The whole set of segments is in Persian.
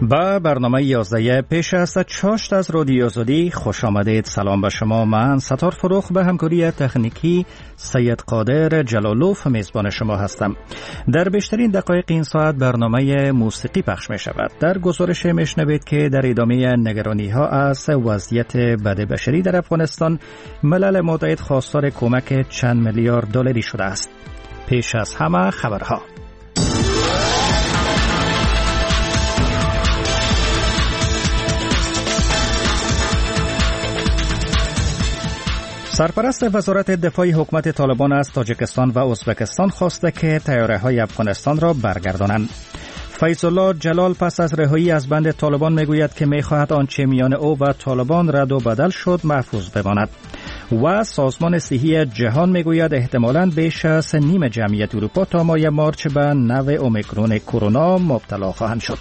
با برنامه 11 پیش از چاشت از رادیو آزادی خوش آمدید. سلام به شما. من ستار فروخ به همکاری تکنیکی سید قادر جلالوف میزبان شما هستم. در بیشترین دقایق این ساعت برنامه موسیقی پخش می شود. در گزارش میشنوید که در ادامه نگرانی ها از وضعیت بد بشری در افغانستان، ملل متحد خواستار کمک چند میلیارد دلاری شده است. پیش از همه خبرها. سرپرست وزارت دفاع حکومت طالبان از تاجیکستان و ازبکستان خواسته که طیاره‌های افغانستان را برگردانند. فیض الله جلال پس از رهایی از بند طالبان میگوید که میخواهد آنچه میان او و طالبان رد و بدل شد محفوظ بماند. و سازمان صحی جهان میگوید احتمالاً بیش از نیم جمعیت اروپا تا ماه مارچ به نوع اومیکرون کرونا مبتلا خواهند شد.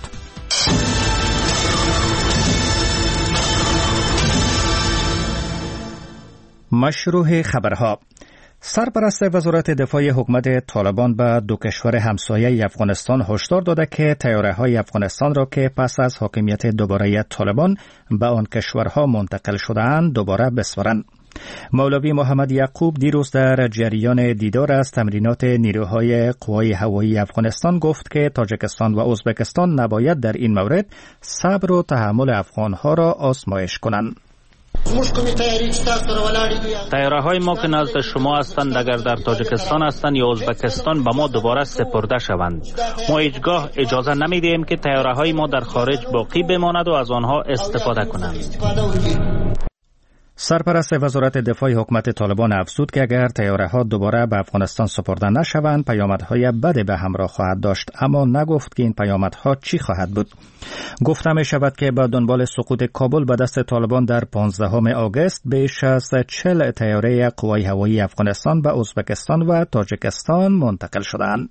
مشروع خبرها. سرپرست وزارت دفاع حکومت طالبان به دو کشور همسایه افغانستان هشدار داده که طیاره‌های افغانستان را که پس از حاکمیت دوباره طالبان به آن کشورها منتقل شده‌اند دوباره بسپارند. مولوی محمد یعقوب دیروز در جریان دیدار از تمرینات نیروهای قوای هوایی افغانستان گفت که تاجیکستان و ازبکستان نباید در این مورد صبر و تحمل افغانها را آزمایش کنند. طیاره‌های ما که نزد شما هستند اگر در تاجیکستان هستند یا ازبکستان به ما دوباره سپرده شوند. ما هیچگاه اجازه نمیدهیم که طیاره‌های ما در خارج باقی بماند و از آنها استفاده کنند. سرپرست وزارت دفاع حکومت طالبان افزود که اگر طیاره‌ها دوباره به افغانستان سپرده نشوند پیامدهای بدی به همراه خواهد داشت، اما نگفت که این پیامدها چی خواهد بود. گفته می شود که با دنبال سقوط کابل به دست طالبان در 15 آگوست بیش از 40 طیاره قوای هوایی افغانستان به ازبکستان و تاجیکستان منتقل شدند.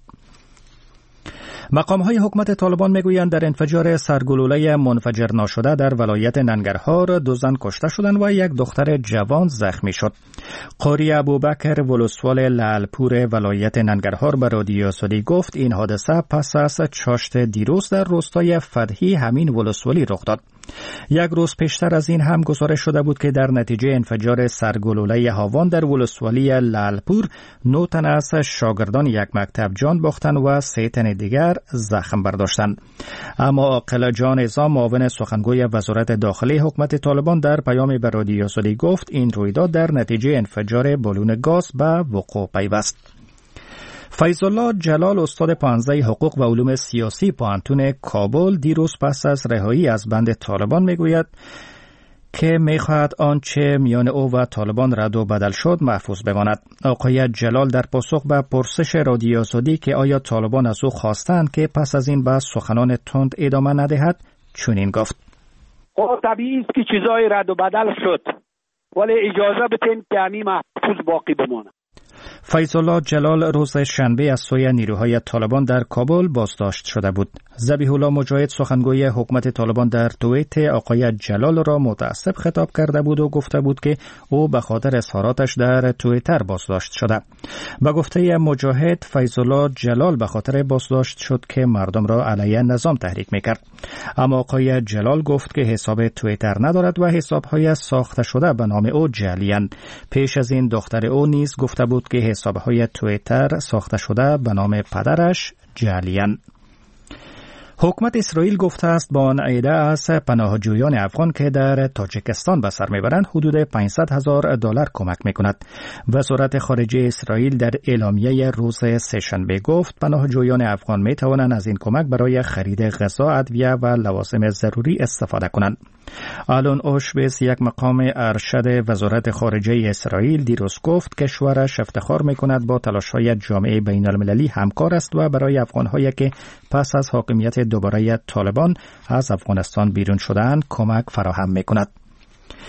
مقام‌های حکومت طالبان میگویند در انفجار سرگلوله منفجر ناشده در ولایت ننگرهار 2 زن کشته شدند و 1 دختر جوان زخمی شد. قاری ابوبکر ولسوال لعلپور ولایت ننگرهار به رادیو آزادی گفت این حادثه پس از چاشت دیروز در روستای فتحی همین ولسوالی رخ داد. 1 روز پیشتر از این هم گزارش شده بود که در نتیجه انفجار سرگلوله هاوان در ولسوالی لعلپور 9 تن از شاگردان 1 مکتب جان باختند و 3 تن دیگر زخم برداشتند. اما عاقل جان نظام معاون سخنگوی وزارت داخلی حکومت طالبان در پیامی به رادیو آزادی گفت این رویداد در نتیجه انفجار بالون گاز به وقوع پیوست. فیض الله جلال استاد پانزه حقوق و علوم سیاسی پوهنتون کابل دیروز پس از رهایی از بند طالبان میگوید که میخواهد آنچه میان او و طالبان رد و بدل شد محفوظ بماند. آقای جلال در پاسخ به پرسش رادیو آزادی که آیا طالبان از او خواستند که پس از این بحث سخنان تند ادامه ندهد چنین گفت: طبیعی است که چیزای رد و بدل شد، ولی اجازه بدین که همین محفوظ باقی بماند. فیض الله جلال روز شنبه از سوی نیروهای طالبان در کابل بازداشت شده بود. ذبیح الله مجاهد سخنگوی حکومت طالبان در توییت آقای جلال را متاسف خطاب کرده بود و گفته بود که او به خاطر اظهاراتش در توییتر بازداشت شده. به گفته مجاهد فیض الله جلال به خاطر بازداشت شد که مردم را علیه نظام تحریک میکرد. اما آقای جلال گفت که حساب توییتر ندارد و حسابهای ساخته شده به نام او جعلی‌اند. پیش از این دختر او نیز گفته بود که حسابهای توییتر ساخته شده به نام پدرش جعلی‌اند. حکومت اسرائیل گفته است با آن عده از پناهجویان افغان که در تاجیکستان به سر میبرند حدود $500,000 کمک میکند. وزارت خارجه اسرائیل در اعلامیه روز سه‌شنبه گفت پناهجویان افغان میتوانند از این کمک برای خرید غذا، ادویه و لوازم ضروری استفاده کنند. آلون اوشویتز یک مقام ارشد وزارت خارجه اسرائیل دیروز گفت کشورش افتخار میکند با تلاش‌های جامعه بین المللی همکار است و برای افغان‌هایی که پس از حاکمیت دوباره طالبان از افغانستان بیرون شدند کمک فراهم میکند.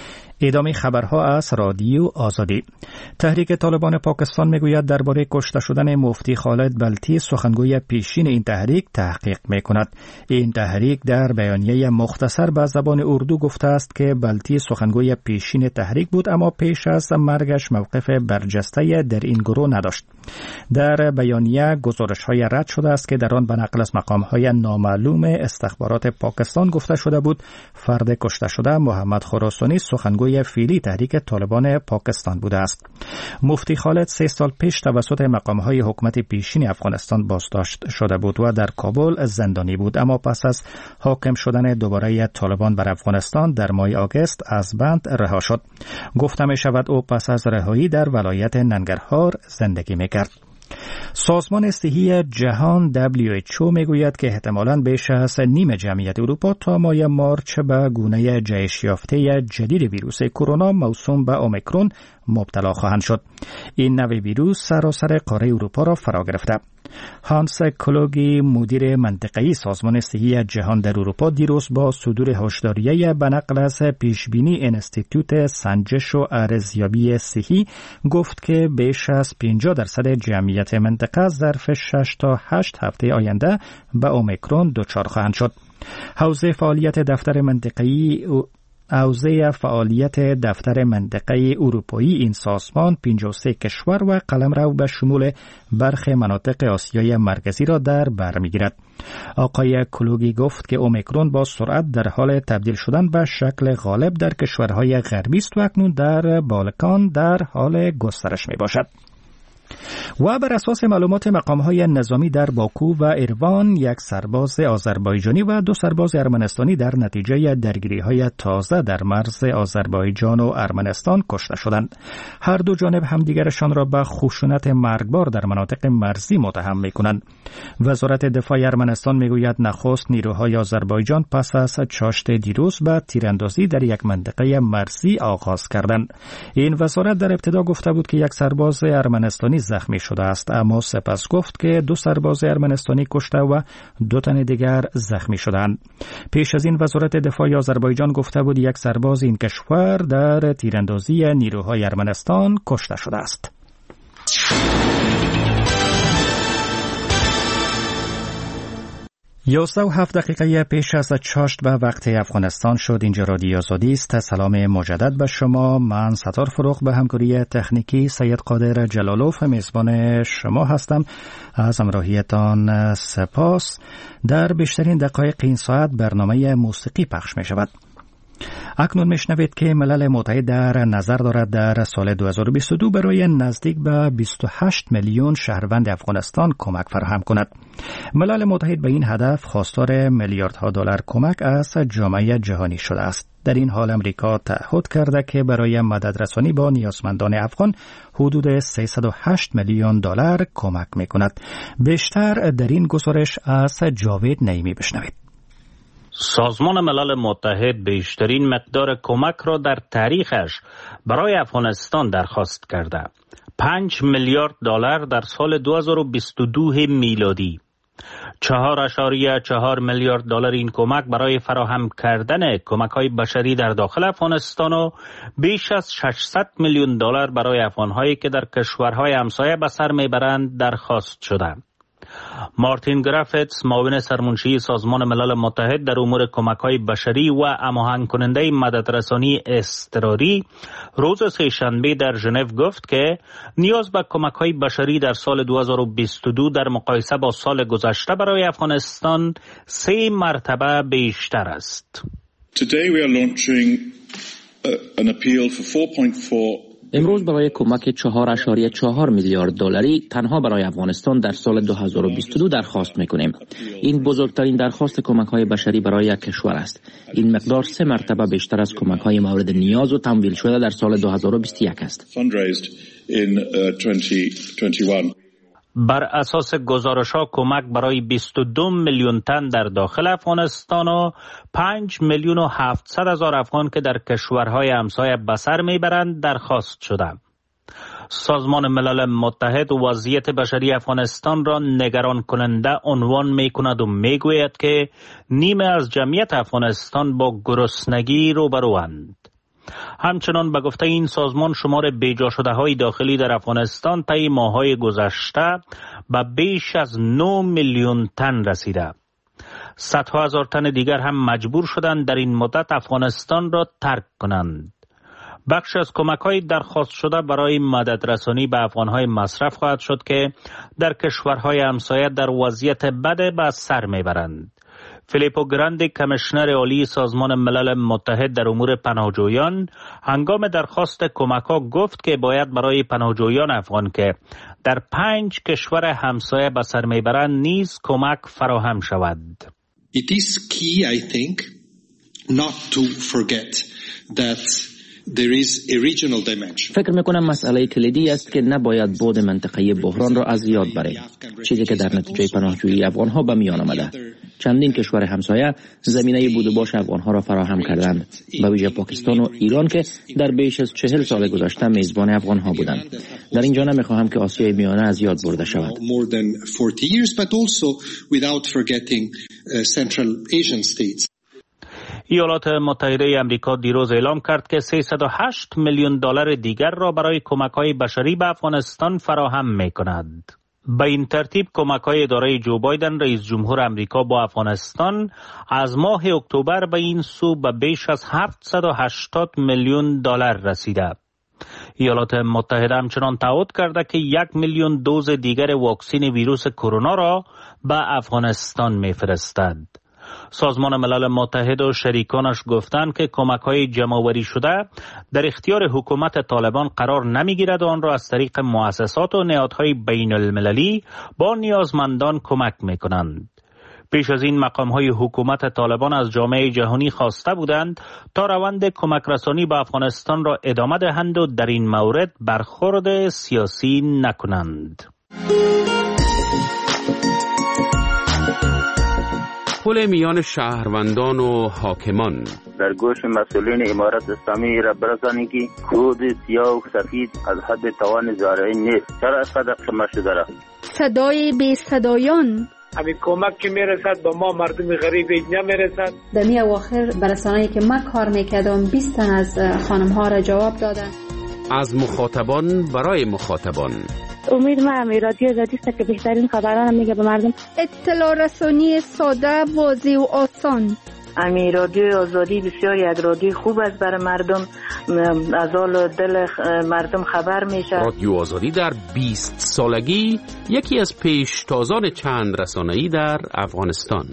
ادامه خبرها از رادیو آزادی. تحریک طالبان پاکستان میگوید درباره کشته شدن مفتی خالد بلتی سخنگوی پیشین این تحریک تحقیق میکند. این تحریک در بیانیه مختصر به زبان اردو گفته است که بلتی سخنگوی پیشین تحریک بود، اما پیش از مرگش موقف برجسته در این گروه نداشت. در بیانیه گزارش‌های رد شده است که در آن به نقل از مقام‌های نامعلوم استخبارات پاکستان گفته شده بود فرد کشته شده محمد خراسانی سخنگوی فعلی تحریک طالبان پاکستان بوده است. مفتی خالد 3 سال پیش توسط مقام‌های حکومت پیشین افغانستان بازداشت شده بود و در کابل زندانی بود، اما پس از حاکم شدن دوباره طالبان بر افغانستان در ماه آگوست از بند رها شد. گفته می شود او پس از رهایی در ولایت ننگرهار زندگی می‌کرد. سازمان صحی جهان WHO میگوید که احتمالاً بیش از نیم جمعیت اروپا تا ماه مارچ به گونه جهش یافته جدید ویروس کرونا موسوم به اومیکرون مبتلا خواهند شد. این نوع ویروس سراسر قاره اروپا را فرا گرفته. هانس کلوگی مدیر منطقه‌ای سازمان صحی جهان در اروپا دیروز با صدور هشداریه به نقل از پیشبینی انستیتوت سنجش و ارزیابی صحی گفت که بیش از 50% جمعیت منطقه ظرف 6 تا 8 هفته آینده به اومیکرون دچار خواهند شد. حوزه فعالیت دفتر منطقه اروپایی این سازمان 53 کشور و قلمرو به شمول برخی مناطق آسیای مرکزی را در بر می‌گیرد. آقای کلوگی گفت که اومیکرون با سرعت در حال تبدیل شدن به شکل غالب در کشورهای غربی است و اکنون در بالکان در حال گسترش میباشد. و بر اساس معلومات مقام‌های نظامی در باکو و ایروان 1 سرباز آذربایجانی و 2 سرباز ارمنستانی در نتیجه درگیری‌های تازه در مرز آذربایجان و ارمنستان کشته شدند. هر دو جانب همدیگرشان را به خشونت مرگبار در مناطق مرزی متهم می‌کنند. وزارت دفاع ارمنستان میگوید نخست نیروهای آذربایجان پس از چاشت دیروز به تیراندازی در یک منطقه مرزی آغاز کردند. این وزارت در ابتدا گفته بود که 1 سرباز ارمنستانی زخمی شده است، اما سپس گفت که 2 سرباز ارمنستانی کشته و 2 تن دیگر زخمی شدند. پیش از این وزارت دفاع آذربایجان گفته بود 1 سرباز این کشور در تیراندازی نیروهای ارمنستان کشته شده است. 11:07 پیش از چاشت به وقت افغانستان شد. اینجا رادیو آزادی است. سلام مجدد به شما. من ستار فروغ به همکاری تکنیکی سید قادر جلالوف میزبان شما هستم. از همراهیتان سپاس. در بیشترین دقایق این ساعت برنامه موسیقی پخش می شود. اکنون میشنوید که ملل متحد در نظر دارد در سال 2022 برای نزدیک به 28 میلیون شهروند افغانستان کمک فراهم کند. ملل متحد به این هدف خواستار میلیاردها دلار کمک از جامعه جهانی شده است. در این حال امریکا تعهد کرده که برای مدد رسانی با نیازمندان افغان حدود 308 میلیون دلار کمک میکند. بیشتر در این گزارش از جاوید نعیمی بشنوید. سازمان ملل متحد بیشترین مقدار کمک را در تاریخش برای افغانستان درخواست کرده. 5 میلیارد دلار در سال 2022 میلادی. 4.4 میلیارد دلار این کمک برای فراهم کردن کمک‌های بشری در داخل افغانستان و بیش از 600 میلیون دلار برای افغان‌هایی که در کشورهای همسایه به سر میبرند درخواست شده. مارتین گرافتس معاون سرمنشی سازمان ملل متحد در امور کمک‌های بشری و هماهنگ کننده مددرسانی اضطراری روز سه‌شنبه در ژنو گفت که نیاز به کمک‌های بشری در سال 2022 در مقایسه با سال گذشته برای افغانستان 3 مرتبه بیشتر است. Today we are launching an appeal for 4.4 امروز برای کمک 4.4 میلیارد دلاری تنها برای افغانستان در سال 2022 درخواست میکنیم. این بزرگترین درخواست کمک‌های بشری برای یک کشور است. این مقدار 3 مرتبه بیشتر از کمک‌های مورد نیاز و تمویل شده در سال 2021 است. بر اساس گزارش‌ها کمک برای 22 میلیون تن در داخل افغانستان و 5 میلیون و 700 هزار افغان که در کشورهای همسایه به سر میبرند درخواست شده. سازمان ملل متحد وضعیت بشری افغانستان را نگران کننده عنوان میکند و میگوید که نیمه از جمعیت افغانستان با گرسنگی روبروند. همچنان به گفته این سازمان شمار بیجا شده های داخلی در افغانستان طی ماه‌های گذشته به بیش از 9 میلیون تن رسیده. صدها هزار تن دیگر هم مجبور شدند در این مدت افغانستان را ترک کنند. بخش از کمک‌های درخواست شده برای مددرسانی به افغان‌های مصرف خواهد شد که در کشورهای همسایه در وضعیت بد به سر میبرند. فیلیپو گراندی کمیشنر عالی سازمان ملل متحد در امور پناهجویان هنگام درخواست کمک‌ها گفت که باید برای پناهجویان افغان که در 5 کشور همسایه به سر میبرند نیز کمک فراهم شود. It is key, I think, not to forget that there is a regional dimension. فکر میکنم مسئله کلیدی است که نباید بعد منطقه‌ای بحران را از یاد بریم، چیزی که در نتیجه پناهجویی افغان‌ها به میان آمده. چندین کشور همسایه زمینه بود و باش افغان‌ها را فراهم کردند، به ویژه پاکستان و ایران که در بیش از 40 سال گذشته میزبان افغان‌ها بودند. در اینجا نمیخواهم که آسیای میانه از یاد برده شود. More than 40 years, but also without forgetting Central Asian states. ایالات متحده آمریکا دیروز اعلام کرد که 308 میلیون دلار دیگر را برای کمک‌های بشری به افغانستان فراهم می‌کند. به این ترتیب کمک‌های اداره جو بایدن رئیس جمهور آمریکا با افغانستان از ماه اکتبر به این سو به بیش از 780 میلیون دلار رسیده. ایالات متحده همچنان تعهد کرده که 1 میلیون دوز دیگر واکسن ویروس کرونا را به افغانستان می‌فرستد. سازمان ملل متحد و شریکانش گفتند که کمک‌های جمع‌آوری شده در اختیار حکومت طالبان قرار نمی‌گیرد و آن را از طریق مؤسسات و نهادهای بین‌المللی با نیازمندان کمک می‌کنند. پیش از این مقام‌های حکومت طالبان از جامعه جهانی خواسته بودند تا روند کمک رسانی به افغانستان را ادامه دهند و در این مورد برخورد سیاسی نکنند. پل میان شهروندان و حاکمان در گوش مسئولین امارت اسلامی را برسانید که کود سیاه و سفید از حد توان زارعین نیست. چرا اسقدر شما شده را؟ صدای بی صدایان همین کمک که میرسد به ما مردم غریب نمیرسد. در می اواخر برسانه‌ای که من کار میکردم 20 تن از خانم ها را جواب دادن. از مخاطبان برای مخاطبان. امید ما رادیو آزادی است که بهترین خبران میگه به مردم. اطلاع رسانی ساده، واضح و آسان. رادیو آزادی بسیاری از رادیو خوب است برای مردم، از حال دل مردم خبر میشه. رادیو آزادی در 20 سالگی یکی از پیشتازان چند رسانه‌ای در افغانستان.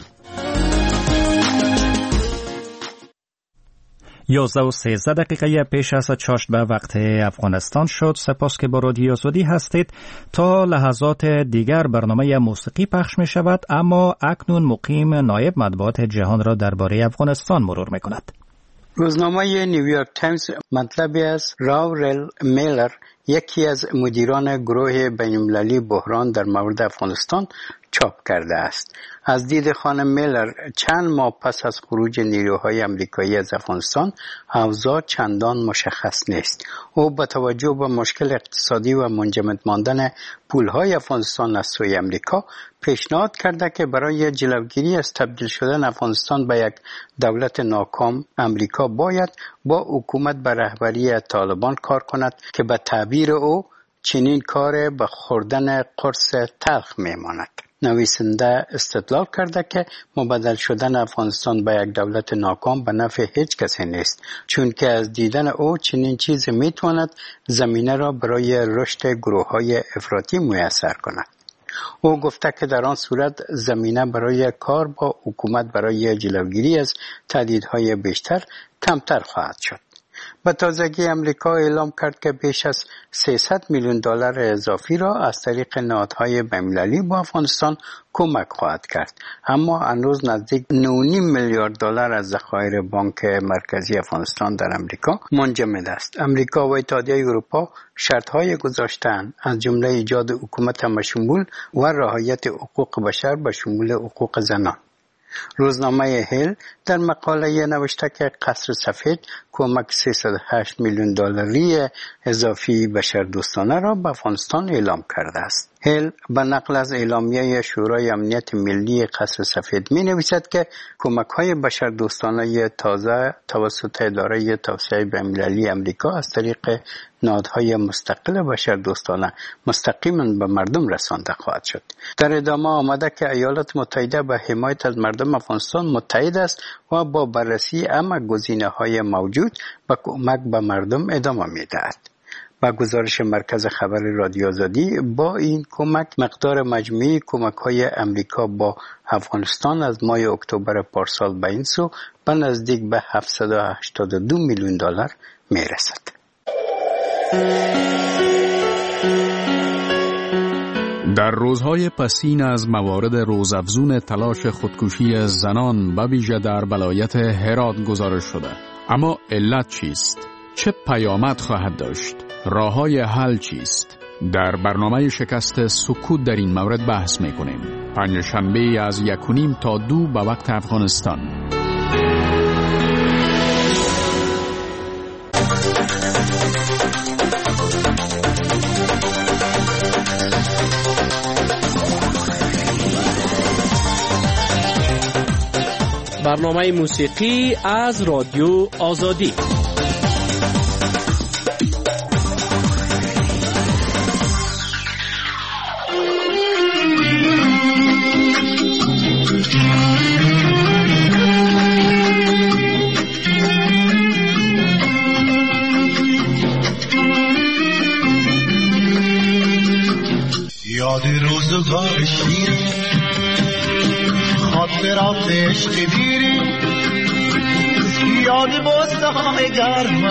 11:13 پیش از چاشت به وقت افغانستان شد. سپاس که با رادیو آزادی هستید. تا لحظات دیگر برنامه موسیقی پخش می شود، اما اکنون مقیم نایب مطبوعات جهان را درباره افغانستان مرور می کند. روزنامه نیویورک تایمز مطلبی از راورل میلر، یکی از مدیران گروه بین‌المللی بحران در مورد افغانستان چاپ کرده است. از دید خانم میلر، چند ماه پس از خروج نیروهای آمریکایی از افغانستان اوضاع چندان مشخص نیست. او با توجه به مشکل اقتصادی و منجمد ماندن پولهای افغانستان از سوی آمریکا پیشنهاد کرده که برای جلوگیری از تبدیل شدن افغانستان به یک دولت ناکام، آمریکا باید با حکومت به رهبری طالبان کار کند که به تعبیر او چنین کار به خوردن قرص تلخ میماند. نویسنده استدلال کرده که مبدل شدن افغانستان به یک دولت ناکام به نفع هیچ کسی نیست، چون که از دیدن او چنین چیزی میتواند زمینه را برای رشد گروه‌های افراطی میسر کند. او گفته که در آن صورت زمینه برای کار با حکومت برای جلوگیری از تهدیدهای بیشتر کمتر خواهد شد. به تازگی امریکا اعلام کرد که بیش از 300 میلیون دلار اضافی را از طریق نهادهای بین‌المللی با افغانستان کمک خواهد کرد، اما هنوز نزدیک 9.5 میلیارد دلار از ذخایر بانک مرکزی افغانستان در امریکا منجمد است. امریکا و اتحادیه اروپا شرط‌های گذاشته‌اند، از جمله ایجاد حکومت همشمول و رعایت حقوق بشر به شمول حقوق زنان. روزنامه هیل در مقاله نوشته که قصر سفید کمک 308 میلیون دلاری اضافی بشردوستانه را به افغانستان اعلام کرده است. هیل به نقل از اعلامیه شورای امنیت ملی قصر سفید می نویسد که کمک‌های بشردوستانه تازه توسط اداره توسعه بین‌المللی آمریکا از طریق نهادهای مستقل بشردوستانه مستقیما به مردم رسانده خواهد شد. در ادامه آمده که ایالات متحده به حمایت از مردم افغانستان متحد است و با بررسی همه گزینه‌های موجود به کمک به مردم ادامه می‌دهد. با گزارش مرکز خبر رادیو آزادی، با این کمک مقدار مجموعی کمک‌های امریکا با افغانستان از ماه اکتبر پارسال به این سو به نزدیک به 782 میلیون دلار می‌رسد. در روزهای پسین از موارد روزافزون تلاش خودکشی زنان به ویژه در ولایت هرات گزارش شده. اما علت چیست؟ چه پیامد خواهد داشت؟ راه‌های حل چیست؟ در برنامه شکست سکوت در این مورد بحث می‌کنیم. پنجشنبه از 1:30 تا 2 به وقت افغانستان. برنامه موسیقی از رادیو آزادی. یاد روزگار شیرین خاطرات عشق دیرین یاد بستان گرم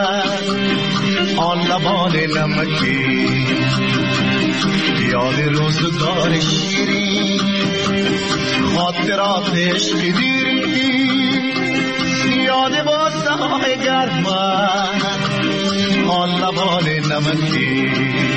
آن لبان نمکی یاد روزگار شیرین خاطرات عشق دیرین یاد بستان گرم آن لبان نمکی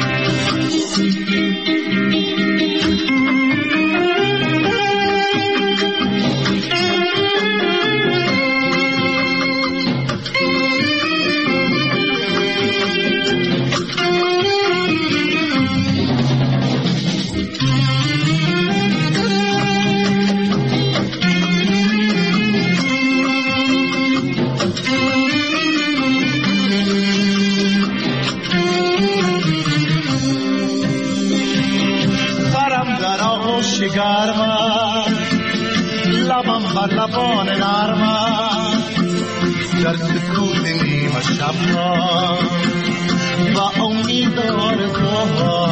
گرم لبم بر لبان نرم در سکوت نیمه شب را و امید آرزوها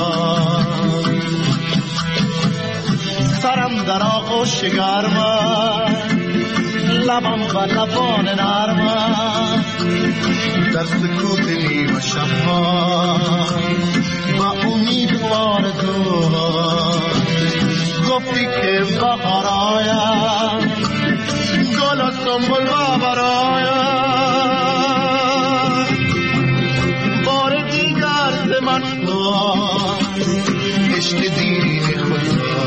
سرم در آغوش گرم لبم بر لبان نرم در سکوت نیمه شب را و امید آرزوها گفتی که بهار آید گل و سنبل و برآید بار دیگر ز من عشق دین خدا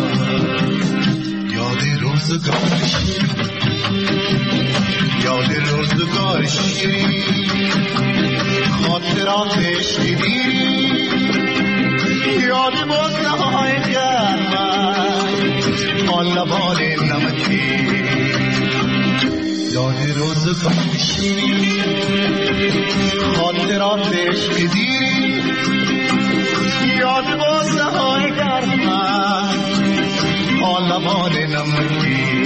یاد روزگار شیرین یاد روزگار شیرین خاطرات عشق دیرین یاد بستان‌های گرم آن لبان نمکی یاد روزگار شیرین خاطرات عشق دیرین یاد بستان‌های گرم آن لبان نمکی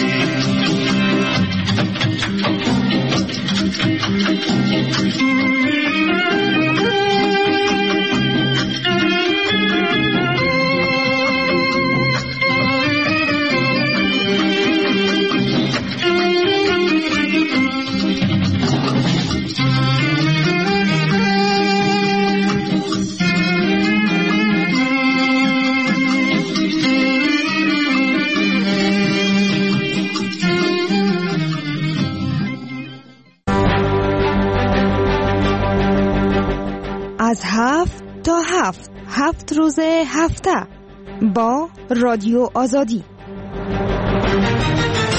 از 7 تا 7 روز هفته با رادیو آزادی.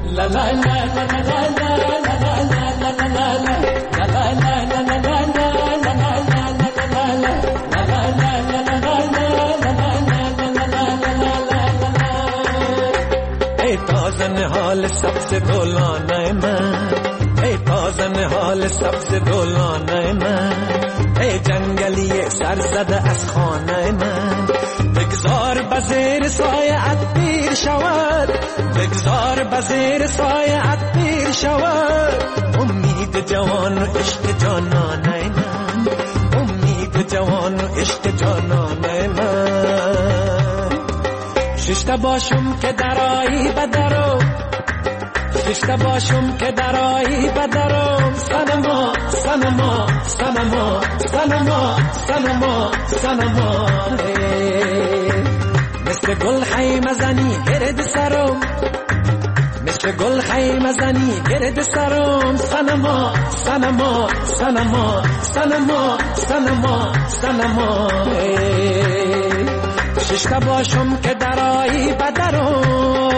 حال سبز گلانه من، ای تازه حال سبز گلانه من، ای جنگلی سرزده از خانه من، بگذار بزیر سایه‌ات پیر شود، بگذار بزیر سایه‌ات پیر شود، امید جوان و عشق جانانه من، امید جوان و عشق جانانه من. ششته باشم که درایی بدرو، ششته باشم که درایی بدرم، سنما سنما سنما سنما سنما سنما، مثل گل خیمه زنی گرد سرم، مثل گل خیمه زنی گرد سرم، سنما سنما سنما سنما سنما سنما، ششته باشم که درایی بدرم.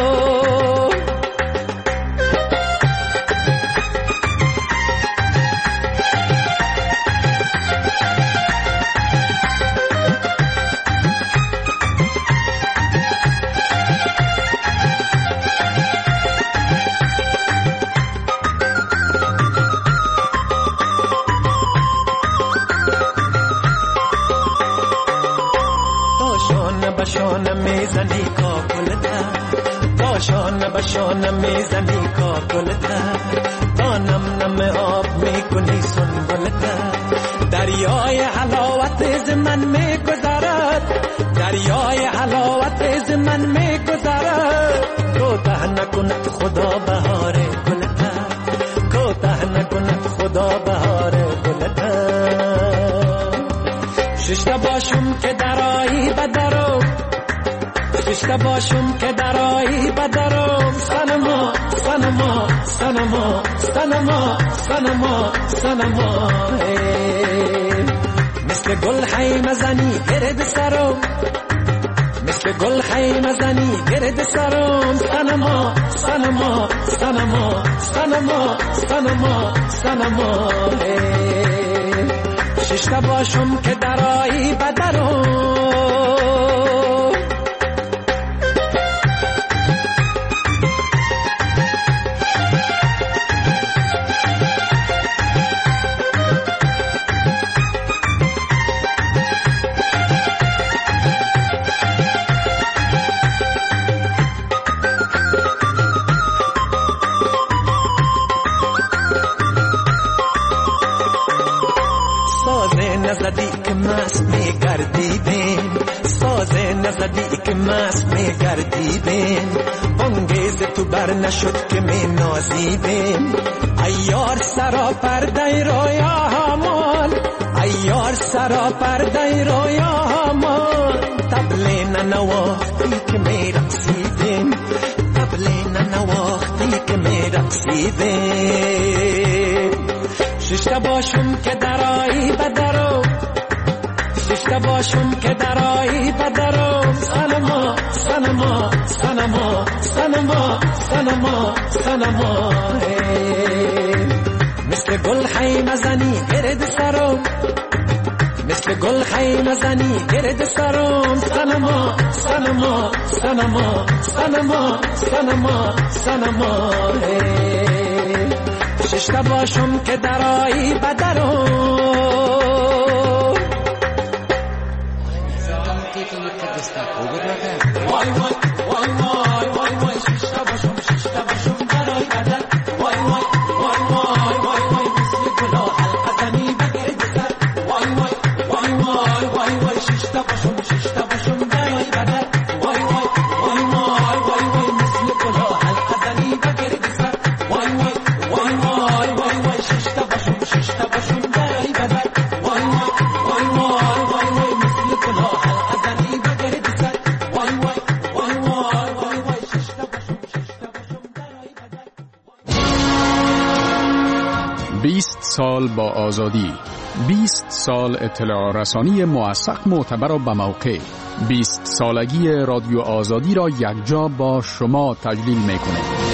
میزنی کاکلتا، داشان بشان میزنی کاکلتا، تا نم نم آب میکنی سنبلتا، دریای حلاوت از من میگذرد، دریای حلاوت از من میگذرد، کوتاه نکند خدا بهار گلتا، کوتاه نکند خدا بهار گلتا. ششته باشم که درایی بدرو، ششته باشم که درایی بدرم، سنما سنما سنما سنما سنما سنما، مثل گل خیمه زنی گرد سرم، مثل گل خیمه زنی گرد سرم، سنما سنما سنما سنما سنما سنما، ششته باشم که درایی بدرم. مست میگردیدیم، ساز نزدی که مست میگردیدیم، انگیز تو بر نشد که می نازیدیم، ایار سرا پرده رویا همان، ایار سرا پرده رویا همان، طبل ننواختی که می رقصیدیم، طبل ننواختی که می رقصیدیم. ششته باشم که درایی بدرو، ششته باشم که درایی بدرم، سنما سنما سنما سنما سنما سنما، مثل گل خیمه زنی گرد سرم، مثل گل خیمه زنی گرد سرم، سنما سنما سنما سنما سنما سنما، ششته باشم که درایی بدرم. وای وای وای وای وای وای ششته باشم درای بدر، وای وای وای وای وای وای مثل گلا حلقه زنی بگرد سر، وای وای وای وای وای وای ششته باشم درای بدر، وای وای وای وای وای وای مثل گلا حلقه زنی بگرد سر، وای وای وای وای وای وای ششته باشم درای بدر، وای وای وای وای وای وای مثل گلا حلقه زنی بگرد سر، وای وای 20 سال با آزادی، 20 سال اطلاع رسانی موثق، معتبر و بموقع، 20 سالگی رادیو آزادی را یکجا با شما تجلیل می‌کنیم.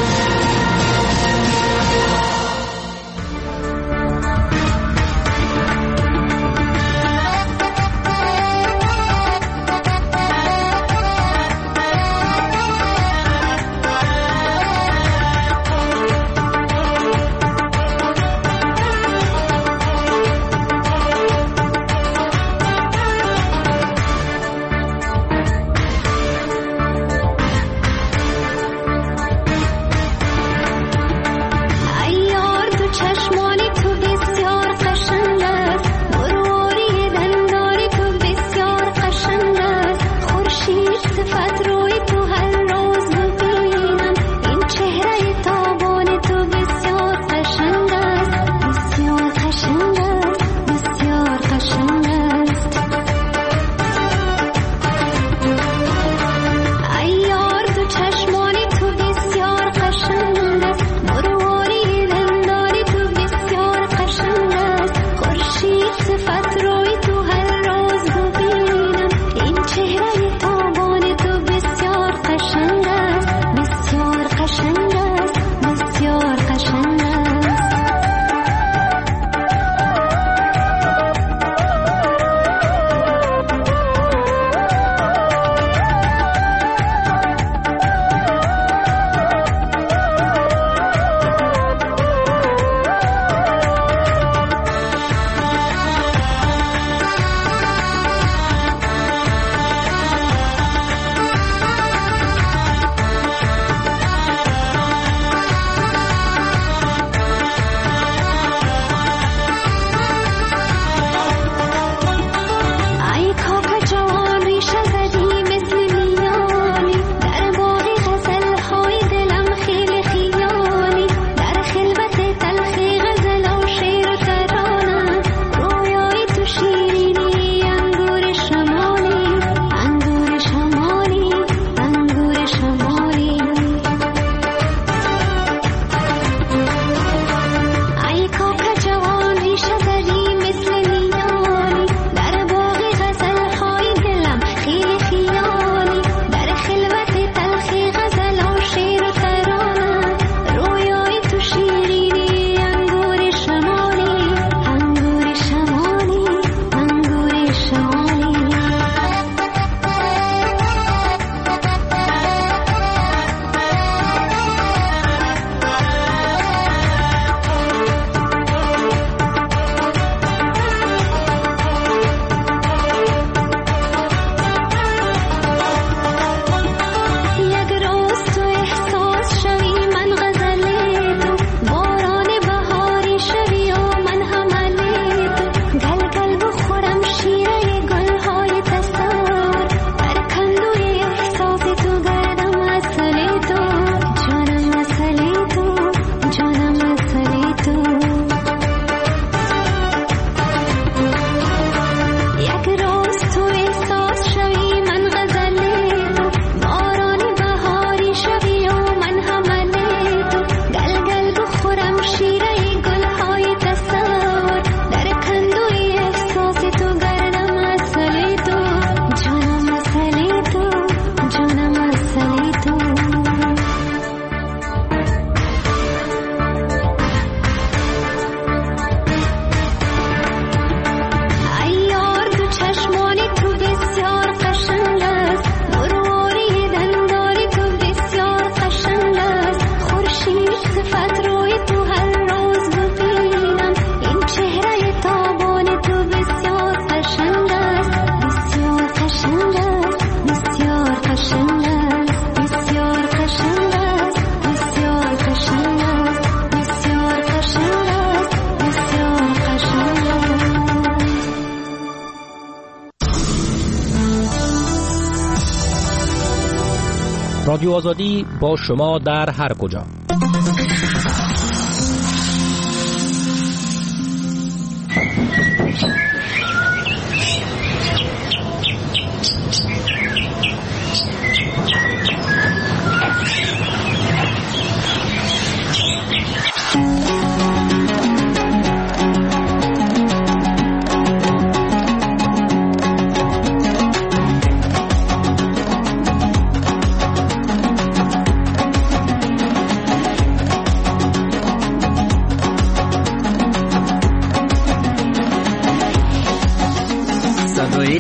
رادیو آزادی با شما در هر کجا.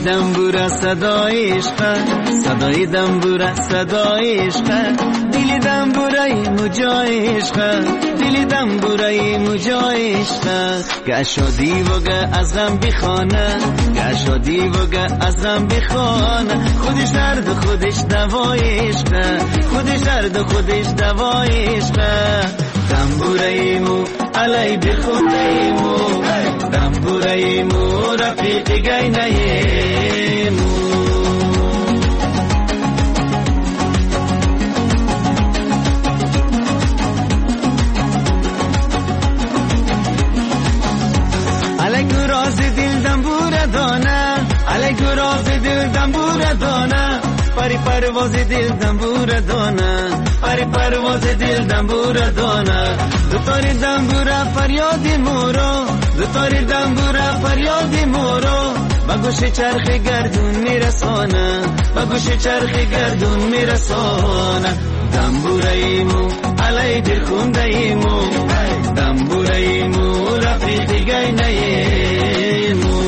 دنبوره صدای عشق، صدای دنبوره صدای عشق، دل دنبوره مجای عشق، دل دنبوره مجای عشق. گشادی وگه از غم بخانه، گشادی وگه از غم بخانه، خودش درد خودش دوای عشق، خودش درد خودش دوای عشق. دنبوره مو علی بخونه مو، دنبوره مو رفیق گینه مو. علی راز دل دنبوره دانه، علی راز دل دنبوره دانه، پری پرواز دل دنبوره دانه، پری پرواز دل دنبوره دانه. دوتاری دنبوره فریاد مورو، دوتاری دنبوره فریاد مورو، با گوش چرخ گردون میرسانه، با گوش چرخ گردون میرسانه. دنبوره مو علی دل خونده مو، دنبوره مو رفیق گینه مو.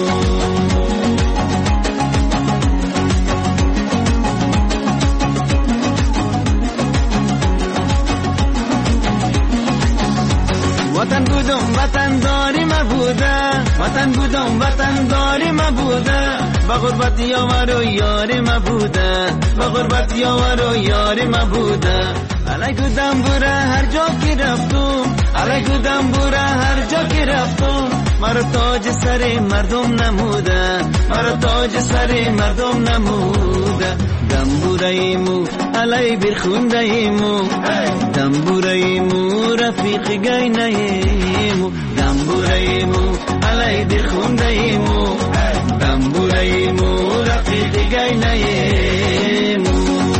وطن بودم وطن داری مبوده، وطن بودم وطن داری مبوده، با غربت یاور و یاری مبوده، با غربت یاور و یاری مبوده. علیکو دنبوره هر جا که رفتم، علیکو دنبوره هر جا که رفتم، مرا تاج سر مردم نموده، مرا تاج سر مردم نموده. دنبوره مو علی برخونده مو، دنبوره مو رفیق گینه مو، دنبوره مو علی برخونده مو، دنبوره مو رفیق گینه مو.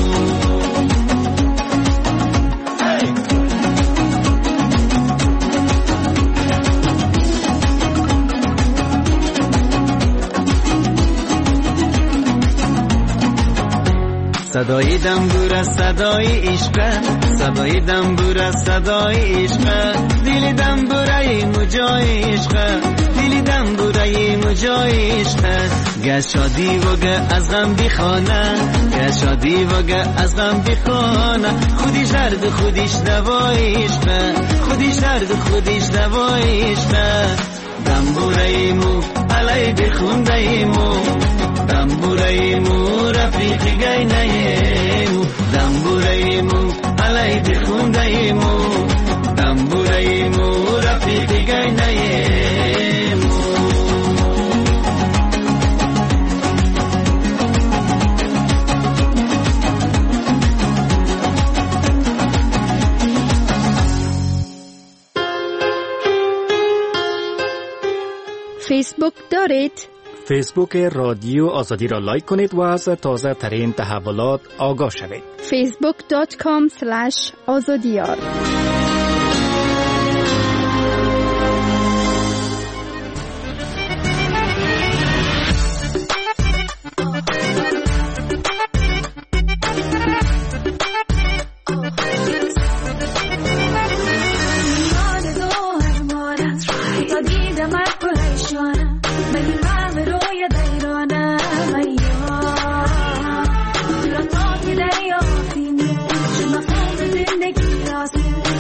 صدای دنبوره صدای عشق، صدای دنبوره صدای عشق، دل دنبوره مجای عشق، دل دنبوره مجای عشق. گشادی وگه از غم بخانه، گشادی وگه از غم بخانه، خودش درد خودش دوای عشق، خودش درد خودش دوای عشق. دنبوره مو علی بخونده مو، دنبوره مو رفیق گینه مو، دنبوره مو علی بخونده مو، دنبوره مو رفیق گینه مو. فیسبوک دارید؟ فیسبوک رادیو آزادی را لایک کنید و از تازه ترین تحولات آگاه شوید. facebook.com/azadiyar. زندگی راست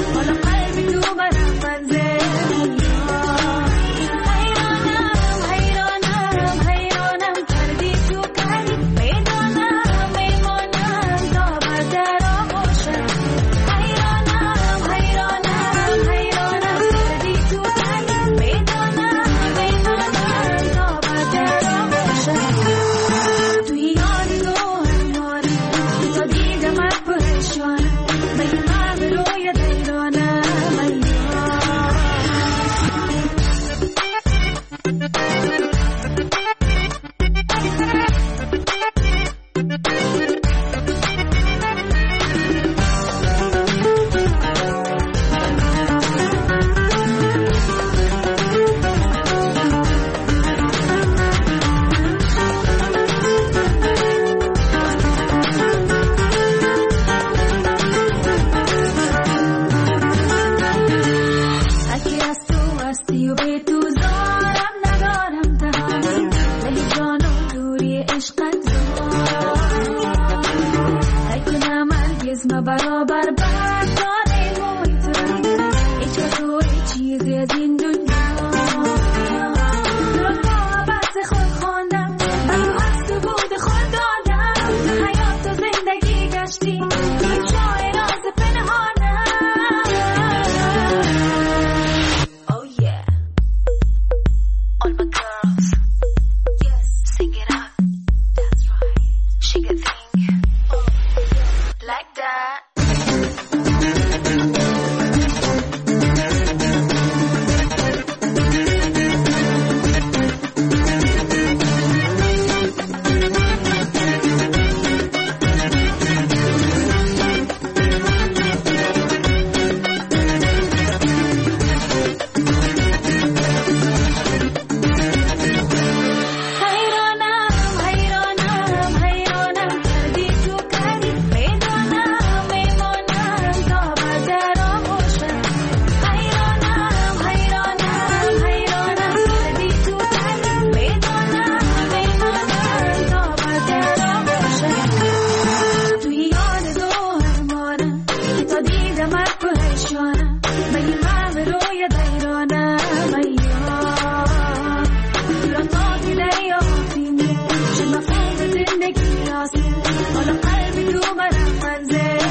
افشانم مگه من روی دیرانم ایام را تاکی دریا بینی چه مفهوم زندگی راستی حالا قلبی تو برم منزل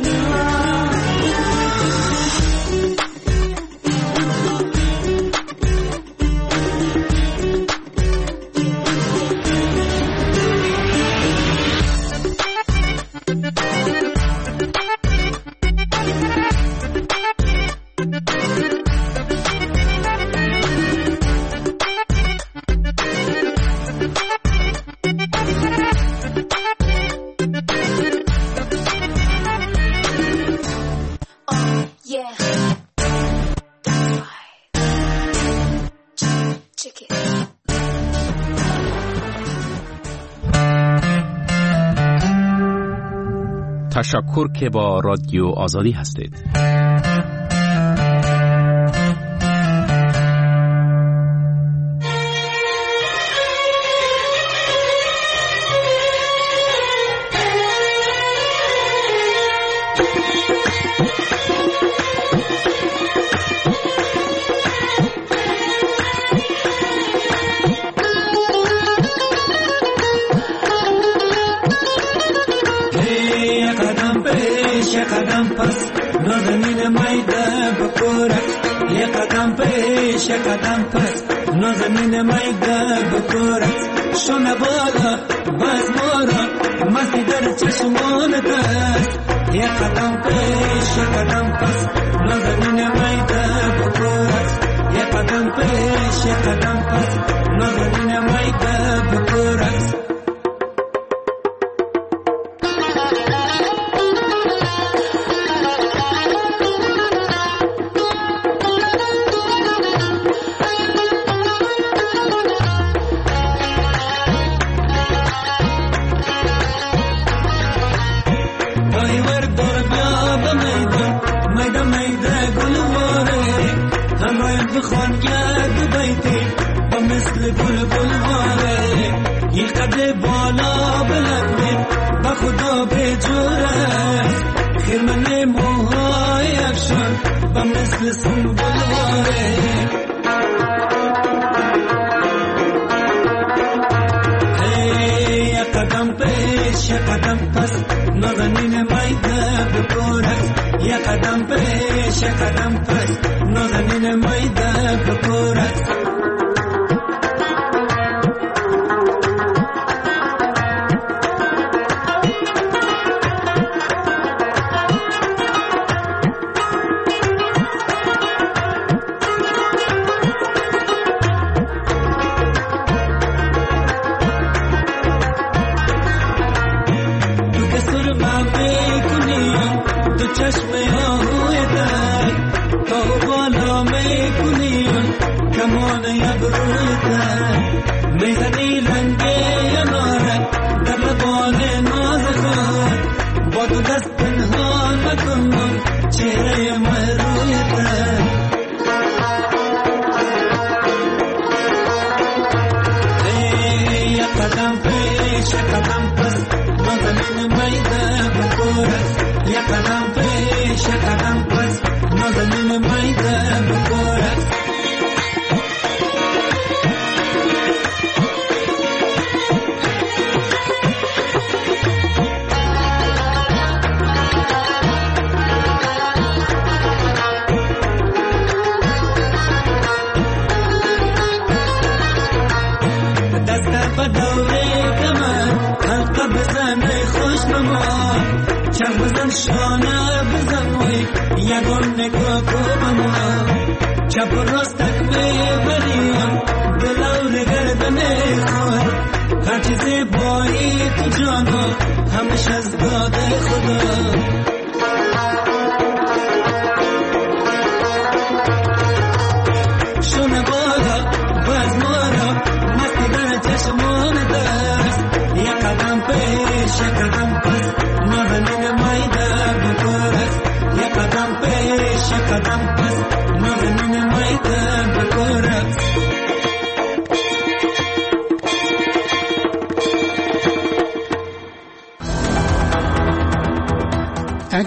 تشکر که با رادیو آزادی هستید. قدم پس نازنین میده بکرد شونه بالا باز مارا مستی در چشمان دست یه قدم پیش قدم پس نازنین میده بکرد یه قدم پیش قدم پس نازنین میده بکرد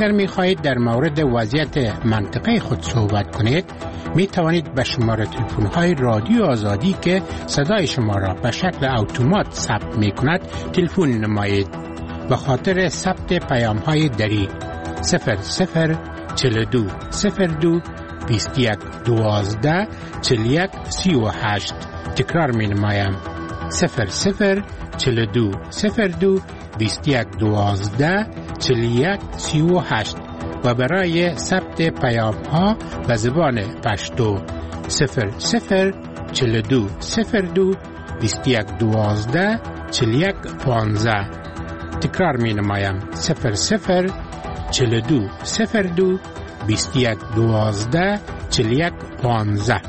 اگر می خواهید در مورد وضعیت منطقه خود صحبت کنید می توانید به شماره تلفن های رادیو آزادی که صدای شما را به شکل اتومات ثبت می کند تلفن نمایید. به خاطر ثبت پیام های دری 0042 02 21 12 41 38. تکرار می نمایم 0042 02 21 12 41 38 و برای ثبت پیام ها به زبان پشتو 0042 02 21 12 41 15. تکرار می نمایم 0042 02 21 12 41 15.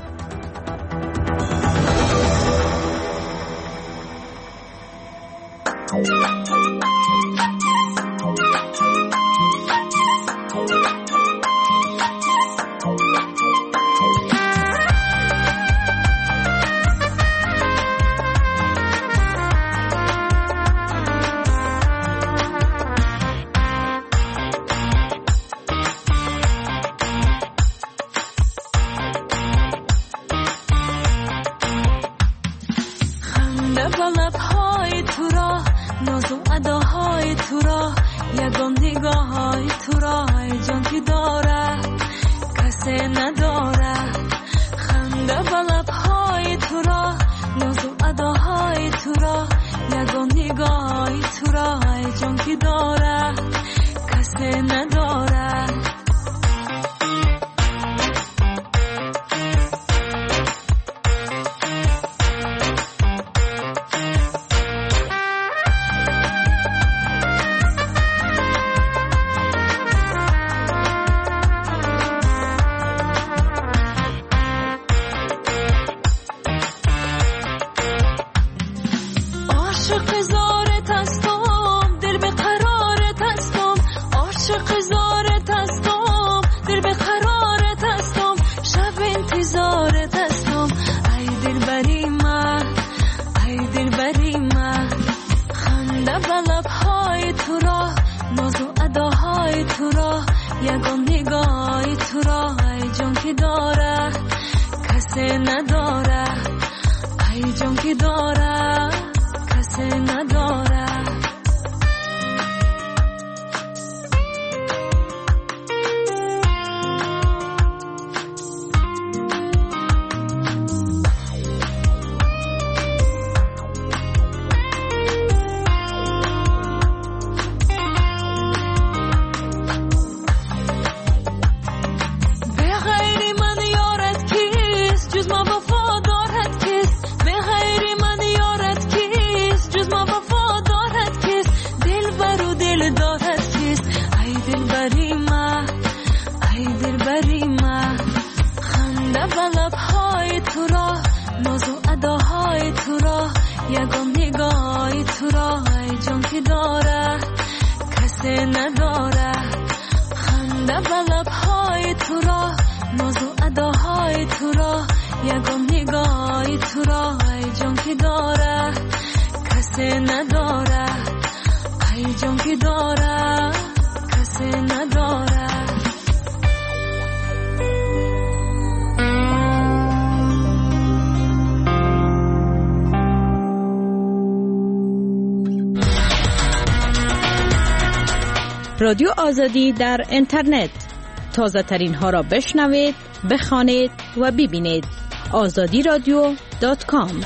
رادیو آزادی در اینترنت تازه ترین ها را بشنوید، بخوانید و ببینید. azadiradio.com.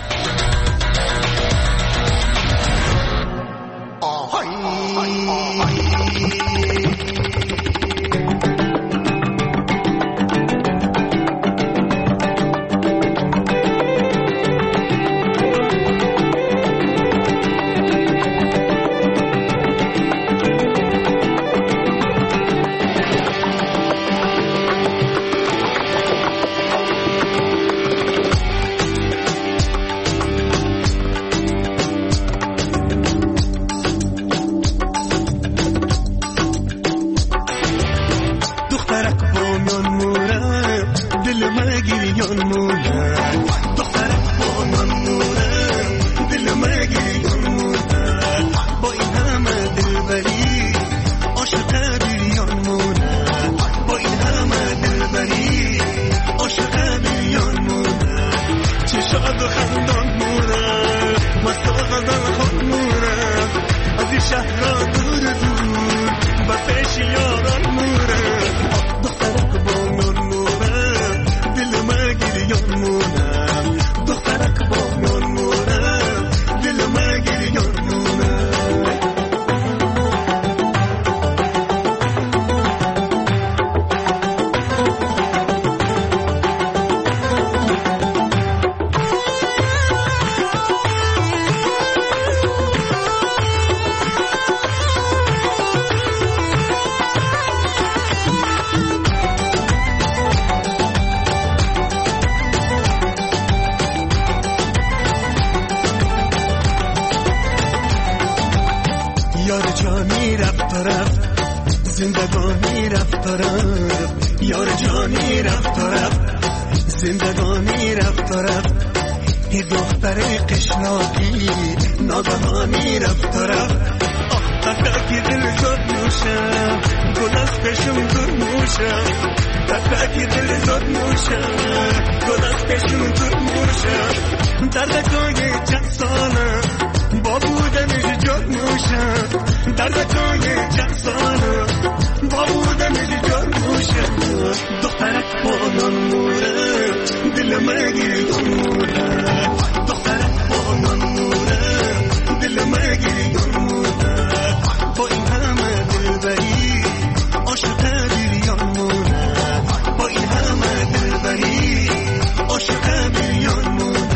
رفت و رفت، یار جانی رفت و رفت، زندگانی رفت و رفت، یه دختر قشناقی ناگهانی رفت و رفت. تکی دل شد نوشم، گل از پشم دور موشم، تکی دل شد نوشم، گل از پشم دور موشم، دردکای چند سالم با بودنش جد موشم، دردکای چند سالم با بودنش جد موشم. دخترک با نوره دل مگی موره، دخترک با نوره دل مگی موره، با این همه دلبری عاشق بیریان مونه، با این همه دلبری عاشق بیریان مونه.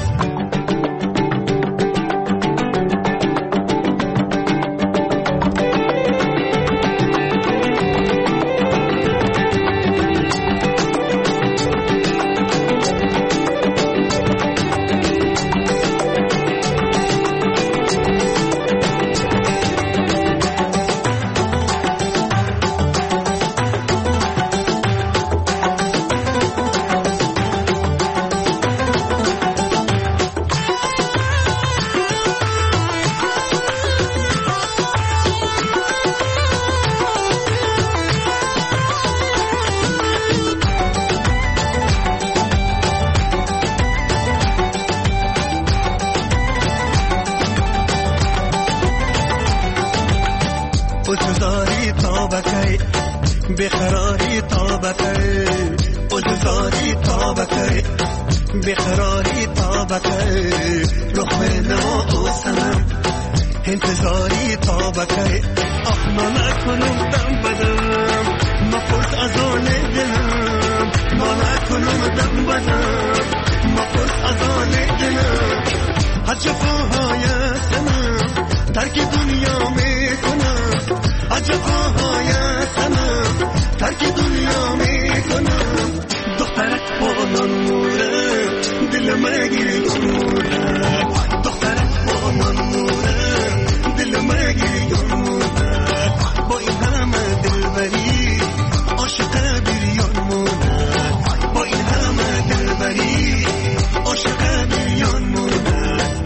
اجزاری تابکی بخراری تابکی، اجزاری تابکی بخراری تابکی، رخ نما و سنم انتظاری تابکی. احنا نکنم دم بدم مفرد از آن دلم، ما نکنم دم بدم مفرد از آن دلم، از جفاهای سنم ترک دنیا میکنم، از جفاهای سنم ترک دنیا میکنم. دخترک با نوره دل مگی موره، دخترک با نوره دل مگی موره، با این همه دلبری عاشق بیریان مونه، با این همه دلبری عاشق بیریان مونه.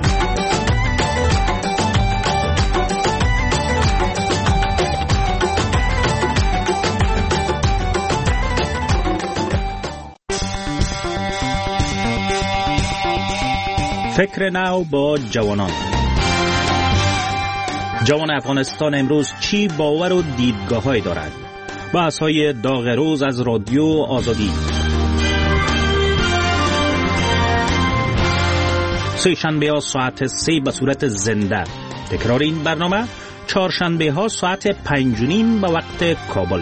فکر نو با جوانان. جوان افغانستان امروز چی باور و دیدگاه‌هایی دارد؟ بحث‌های داغ روز از رادیو آزادی. سه شنبه ها ساعت 3 به صورت زنده. تکرار این برنامه چهارشنبه ها ساعت 5:30 به وقت کابل.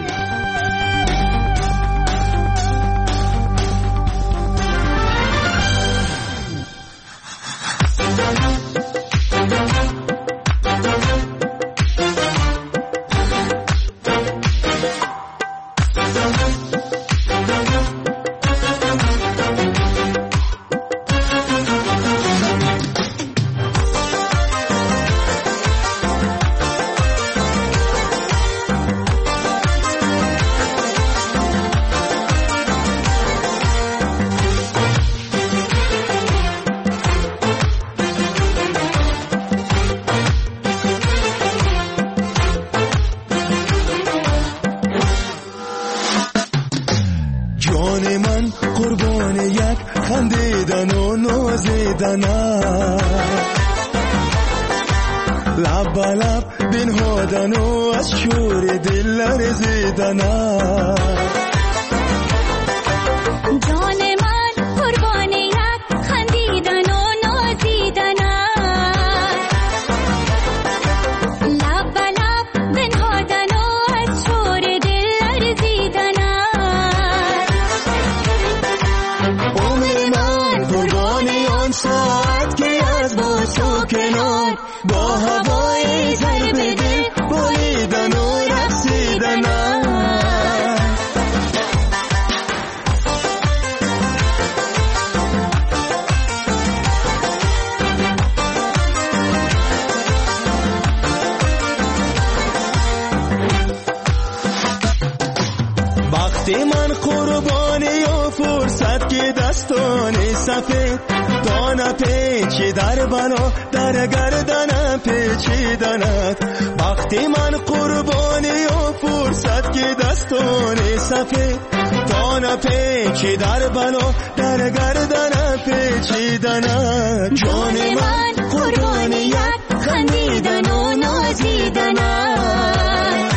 سفید دانه پیچی در بنا در گردنم پیچیدند وقتی من قربانی و فرصت که دستان سفید دانه پیچی در بنا در گردنم پیچیدند جان من قربانی یک خندیدن و نازیدنند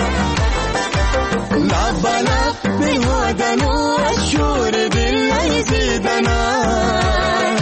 لب به لب بنهادن و از شور دل لرزیدنند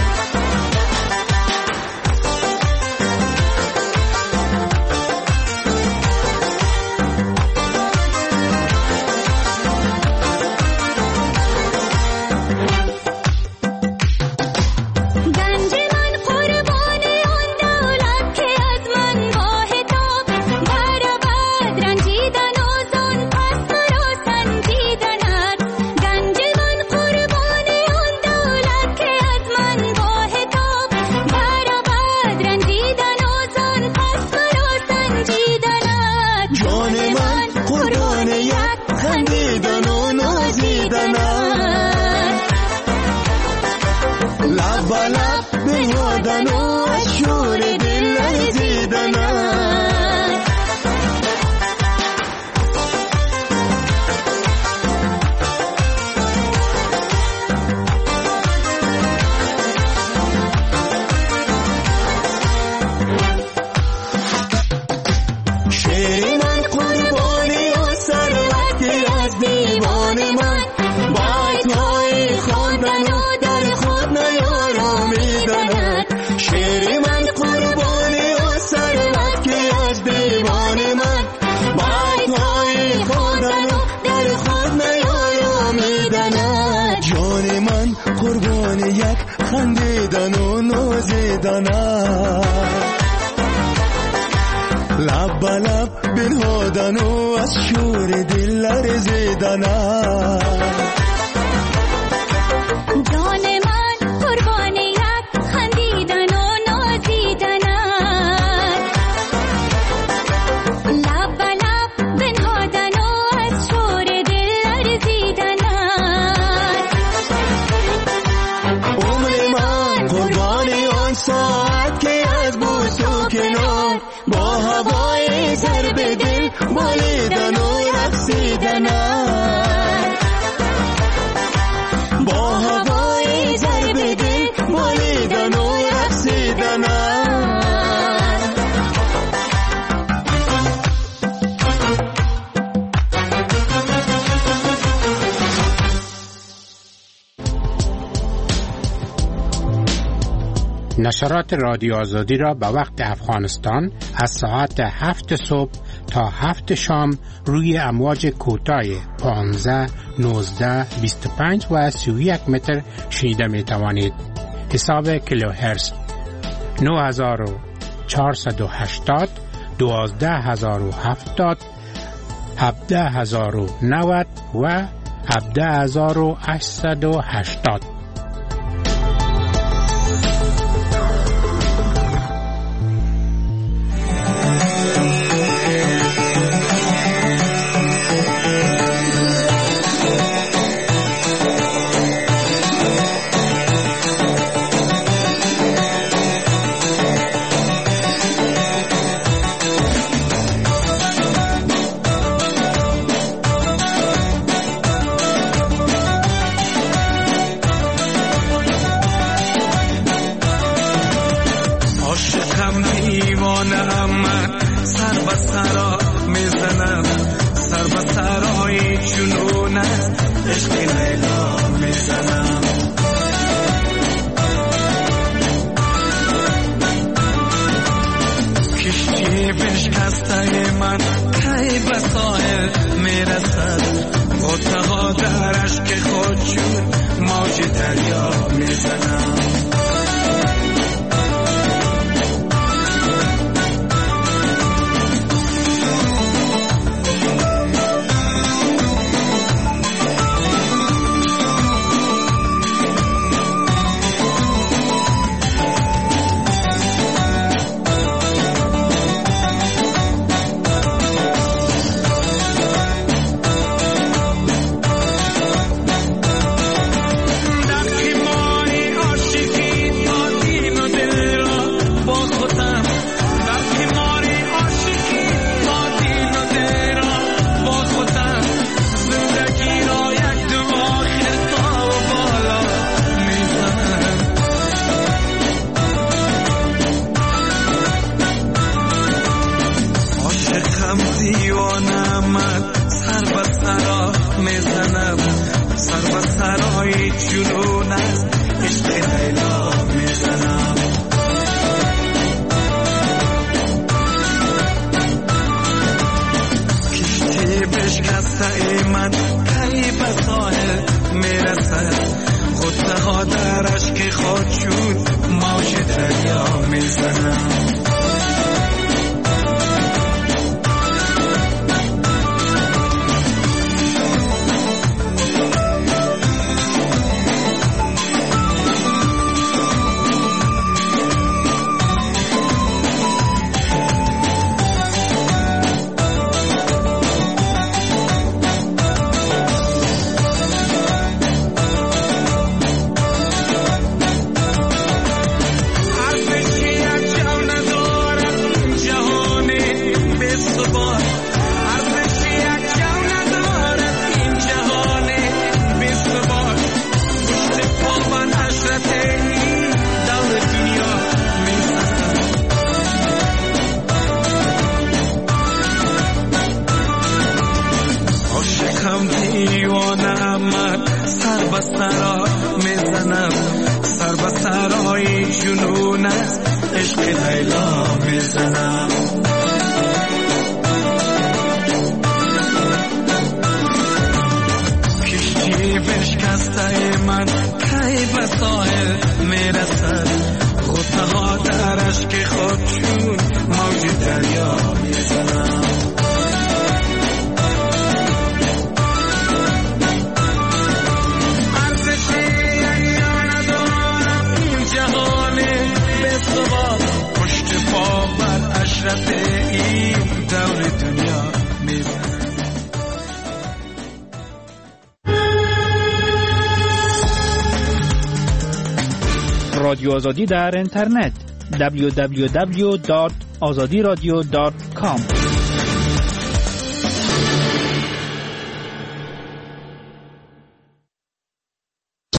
خندیدن و نازیدنند لب به لب بنهادن و از شور دل لرزیدنند جان من قربان یک خندیدن و نازیدنند لب به لب بنهادن و از شور دل لرزیدنند ساعت که از بوس و کنار با هوای ضرب دل بالیدن و رقصیدنند با هوای ضرب دل بالیدن و رقصیدنند نشرات رادیو آزادی را به وقت افغانستان از ساعت 7 صبح تا 7 شام روی امواج کوتاه 15, 19, 25 و 31 متر شنیده می توانید. حساب کیلوهرتز 9480, 12070, 17090 و 17880. سرای جنون است عشق لیلا میزنم کشتی بشکسته ای من کی به ساحل میرسد غصه ها در اشک خود شد موج دریا میزنم رادیو آزادی در اینترنت www.azadiradio.com